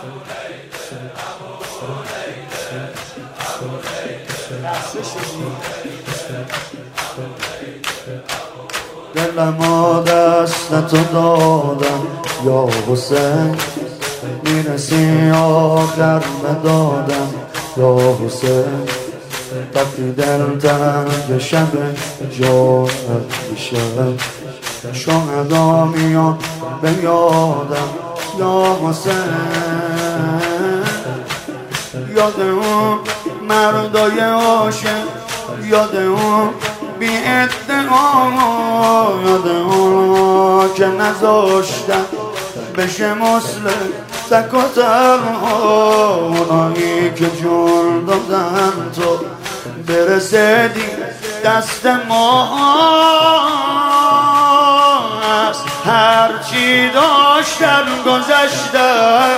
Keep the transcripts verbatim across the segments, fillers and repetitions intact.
دلمو دست تو دادم یا حسین، میرسی آخر ندادم یا حسین. وقتی دل تنگ شب جانت میشه، شهدا میان به یادم یا حسین. یاد اون مردای عاشق، یاد اون بی ادعا، یاد اون که نذاشتن بشه مسلم تک و تنها. اونایی که جون دادن تو برسدی دست ما، از هرچی داشتن گذاشتن،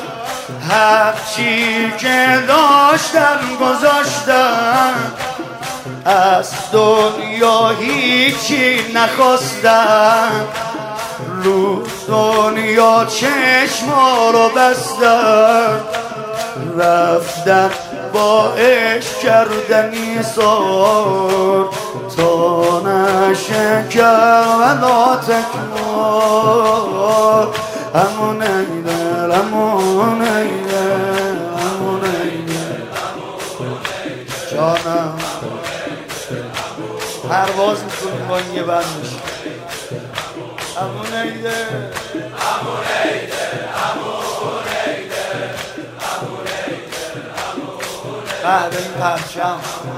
هرچی که داشتن گذاشتن، از دنیا هیچی نخواستن. رو دنیا چشما رو بستن، رفتن با عشق کردنی سار تا نشه کربلا تکرار. همون ایدل همون ایدل همون ایدل جانم، پرواز میکنیم با این یه بند میشه. همون ایدل همون ایدل همون ایدل همون ایدل بعد این پرچم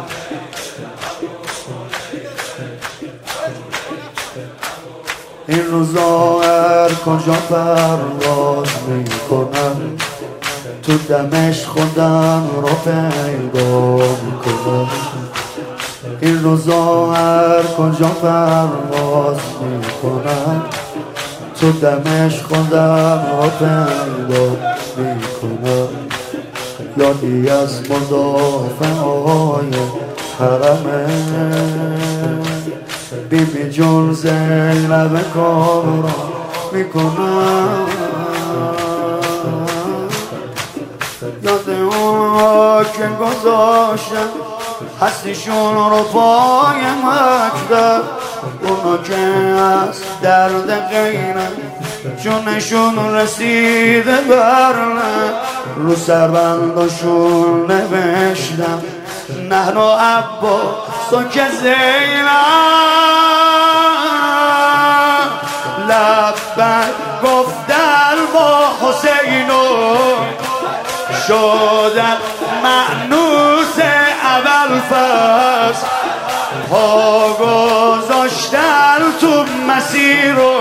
این روزا هر کجا پرواز میکنم، تو دمش خودم رو پیدا میکنم. این روزا هر کجا پرواز میکنم، تو دمش خودم رو پیدا میکنم. یادی از مدافع های حرمه، بی بی جون زینب کار میکنم. یاد اون که گذاشتن هستیشون رو پای مکتب، اونا که از درد غیرن جونشون رسیده برنه. رو سربنداشون نوشتم نحن عباس و که زینب، لبک گفتن با حسین و شدن مأنوس اول فصل. پا گذاشتن تو مسیر و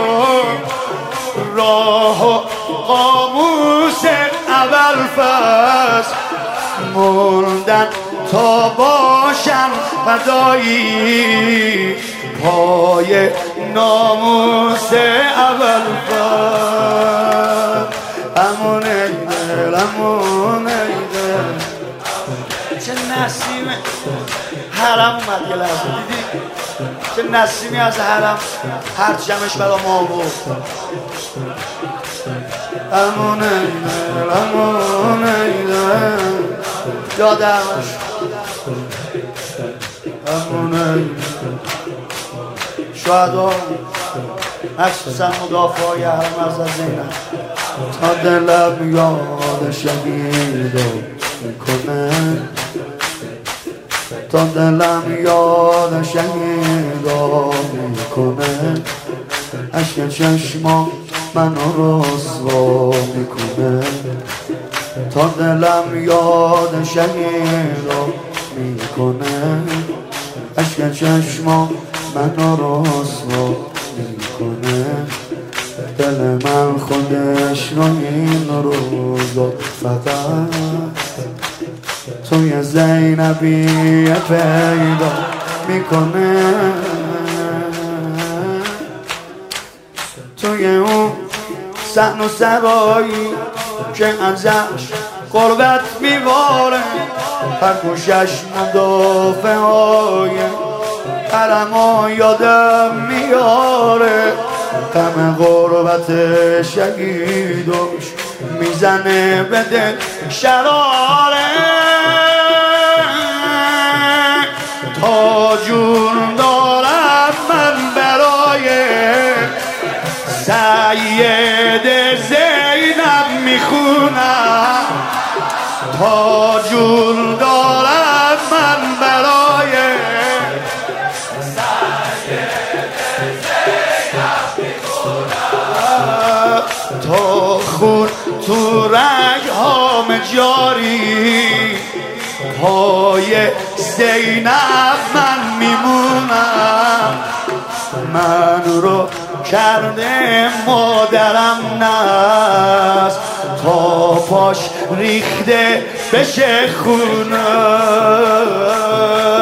راه و قاموس اول فصل. موندن تا باشن فدایی پای ناموس اول فصل. امون ایدل امون ایدل چه نسیمه حرم اومد یه لحظه دیدی؟ چه نسیمی از حرم هر جمعش برا ما بود. امون ایدل امون ایدل یادمش امون ایدل شهدا مخصوصا مدافعای حرم از زینب. تا دلم یاد شهیدا میکنه، تا دلم یاد شهیدا میکنه. عشق چشما منو رسوا میکنه، تا دلم یاد شهیدا میکنه. عشق چشما منو رسوا میکنه. دل من خودش رو این روزا فقط توی زینبیه پیدا میکنه. توی اون صحن و سرایی که ازش قربت میباره، هر گوشش مدافع های حرما یادم میاره. غم غربت شهیدوش میزنه به دل شراره تا جون دارم من برای سید زینب میخونم تا جون دارم من برای سید زینب میخونم تا خون تو رگ هام جاری پای زینب من میمونم من رو کرده مادرم نست تا پاش ریخته بشه خونه